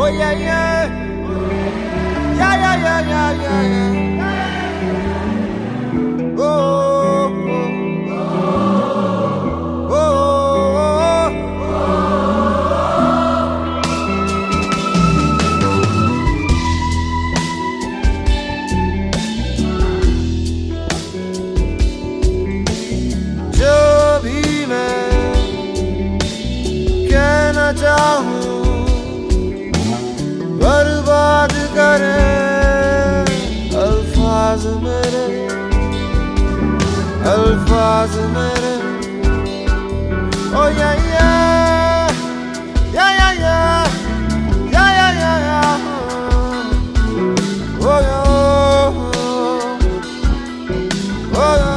Oh yeah, yeah. Yeah, yeah, yeah, yeah, yeah, yeah. Oh, oh, oh, जो भी मैं कहना चाहूँ बर्बाद करे अल्फाज मेरे Oh yeah yeah yeah yeah yeah yeah yeah yeah yeah oh yeah oh yeah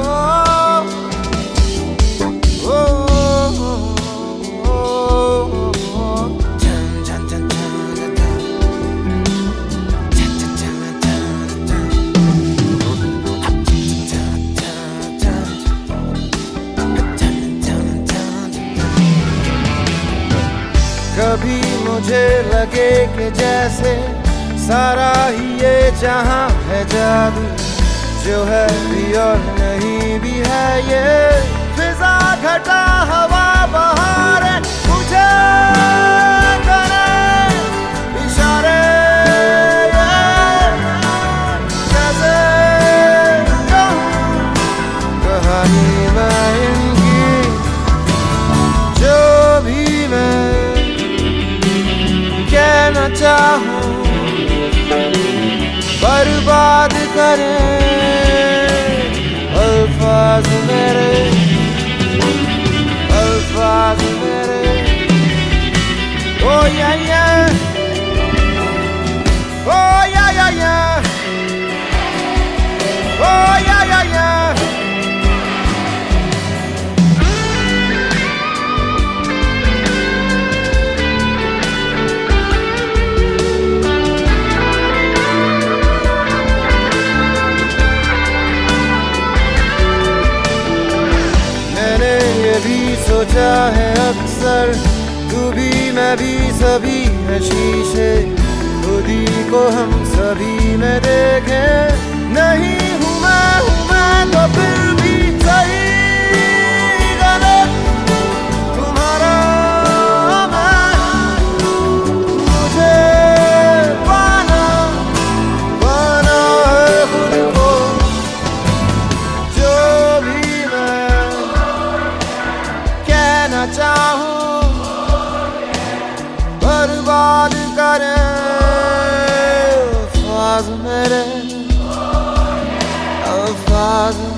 कभी मुझे लगे कि जैसे सारा ही ये जहां है जादू जो है भी और नहीं भी है ये फिजा घटा हवा बहार मुझे करे इशारे कैसे कहूं कहानी मैं इनकी जो भी मैं कहना चाहूं बर्बाद करे अल्फाज मेरे Oh yeah yeah Oh yeah yeah yeah Oh yeah yeah yeah भी सोचा है अक्सर तू भी मैं भी सभी है शीशे खुदी को हम सभी में देखें नहीं हूँ मैं तो फिर भी सही गलत तुम्हारा मैं मुझे पाना है खुद को जो भी मैं कहना चाहूं बर्बाद करे अल्फाज मेरे